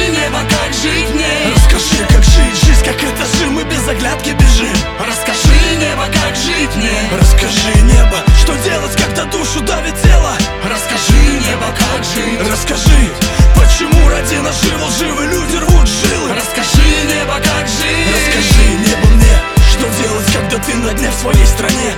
небо, как жить мне. Расскажи, как жить жизнь, как этажи, мы без оглядки бежим. Расскажи, небо, как жить мне. Расскажи, небо, что делать, когда душу давит тело. Расскажи, небо, как жить. Расскажи, почему ради наживы лживые люди рвут жилы. Расскажи, небо, как жить. Расскажи, небо, мне, что делать, когда ты на дне в своей стране.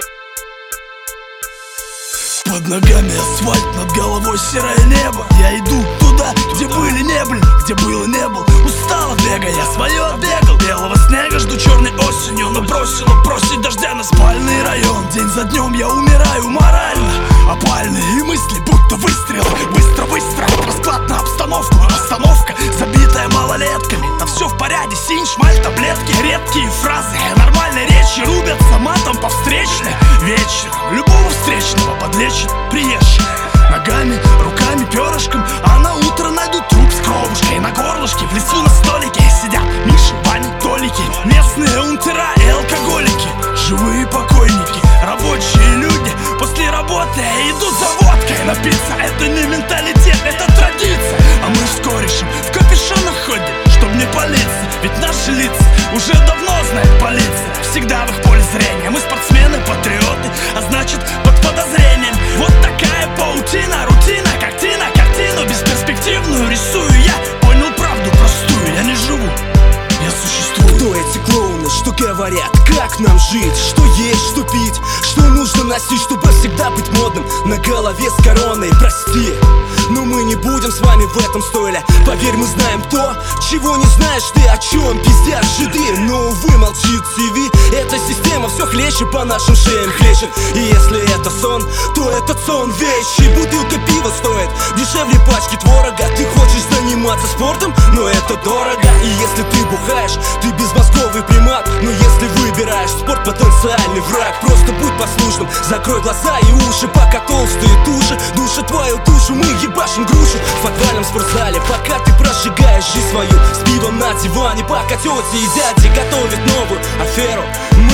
Под ногами асфальт, над головой серое небо. Я иду туда, где были не были, где было не был. Устал от бега, я свое отбегал. Белого снега жду черной осенью, но бросила просить дождя на спальный район. День за днем я умираю морально. Опальные мысли, будто выстрелы. Быстро, быстро, расклад на обстановку. Остановка, забитая малолетками. Да все в порядке, синь, шмаль, таблетки. Редкие фразы нормальной речи рубятся матом по встречной. Вечером любого встречного подлечит приезжий. Ногами, руками, перышком. А на утро найдут труп с кровушкой. На горлышке, в лесу на столике сидят Миши, Вани, Толики. Местные унтера и алкоголики. Живые покойники, рабочие люди. После работы идут за водкой. Напиться это не менталитет, это традиция. А мы с корешем в капюшонах ходим, чтоб не палиться. Ведь наши лица уже давно знает полиция. Всегда в их поле зрения. Мы спортсмены, патриоты, а значит под подозрением. Вот такая паутина, рутина, картина. Картину бесперспективную рисую я. Понял правду простую, я не живу, я существую. Кто эти клоуны, что говорят, как нам жить? Что есть, что пить, что нужно носить, чтобы всегда быть модным? На голове с короной, прости, но мы не будем с вами в этом стойле. Поверь, мы знаем то, чего не знаешь ты. О чем пиздят жиды, но увы, молчит ТВ. Эта система все хлещет по нашим шеям хлещет. И если это сон, то этот сон вещи. Бутылка пива стоит дешевле пачки творога. Ты хочешь заниматься спортом, но это дорого. И если ты бухаешь, ты безмозговый примат. Но если выбираешь спорт, потенциальный враг. Просто будь послушным, закрой глаза и уши, пока толстые туши душат твою душу. Мы ебашим грушу в подвальном спортзале, пока ты прожигаешь жизнь свою с пивом на диване, пока тети и дяди готовят новую аферу.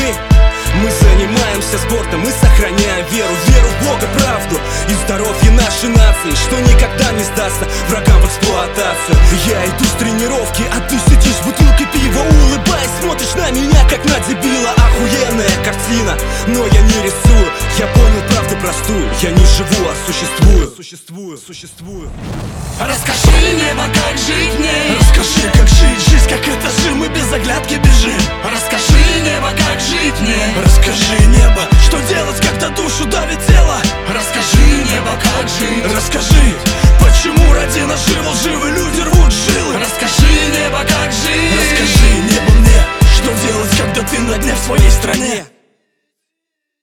Мы занимаемся спортом, мы сохраняем веру. Веру в Бога, правду и здоровье нашей нации, что никогда не сдастся врагам в эксплуатацию. Я иду с тренировки, а ты сидишь с бутылкой пива, улыбаясь, смотришь на меня, как на дебила. Охуенная картина, но я не рисую. Я понял правду простую, я не живу, а существую. Существую. Расскажи, небо, как жить мне. Расскажи, как жить жизнь, как этажи, мы без оглядки бежим. Расскажи, небо, как жить мне. Расскажи, небо, что делать, когда душу давит тело. Расскажи, небо, как жить. Расскажи, почему ради наживы лживые люди рвут